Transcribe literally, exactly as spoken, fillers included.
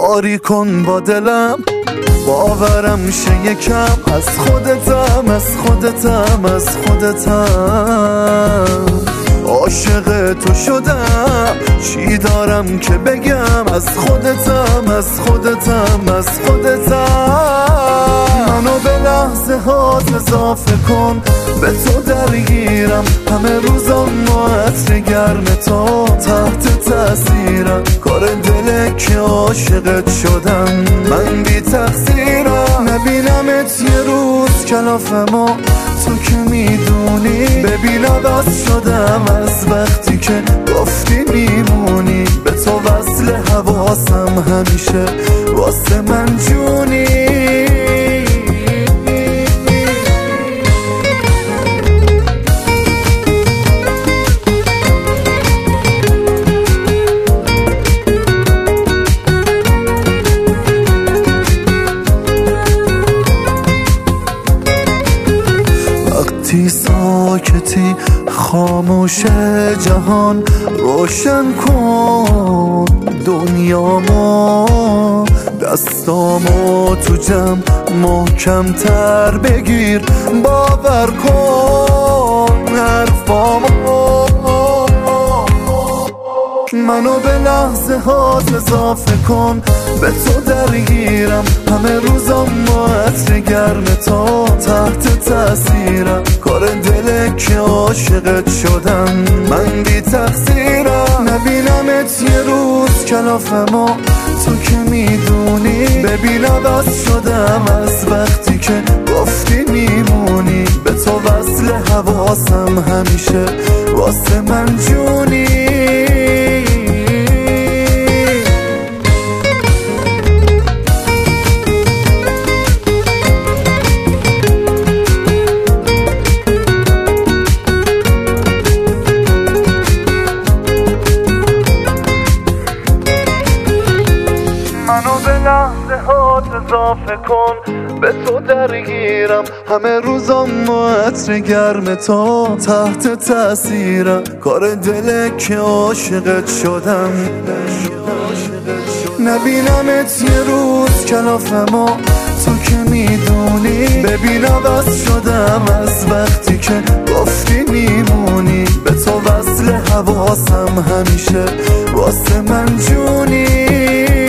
کاری کن با دلم، باورم شه یکم. از خودتم از خودتم از خودتم عاشق تو شدم، چی دارم که بگم. از خودتم از خودتم از خودتم منو به لحظه هات اضافه کن، به تو درگیرم همه روزم با عطر گرم تو، تحت تاثیرم کار دله که عاشقت شدم. من بی تقصیرم، نبینمت یه روز کلافمو تو که میدونی. ببین عوض شدم از وقتی که گفتی میمونی، به تو وصل حواسم همیشه واسه من جونی. وقتی ساکتی خاموش جهان، روشن کن دنیامو، دستامو تو جمع محکم تر بگیر، باور کن حرفامو. منو به لحظه هات اضافه کن، به تو درگیرم همه روزم با عطر گرم تو، تحت تاثیرم کار دله که عاشقت شدم. من بی تقصیرم، نبینمت یه روز کلافمو تو که میدونی. ببین عوض شدم از وقتی که گفتی میمونی، به تو وصل حواسم همیشه واسه من جونی. منو به لحظه هات اضافه کن، به تو درگیرم همه روزم با عطر گرم تو، تحت تاثیرم کار دله که عاشقت شدم. نبینمت یه روز کلافمو تو که میدونی. ببین عوض شدم از وقتی که گفتی میمونی، به تو وصل حواسم همیشه واسه من جونی.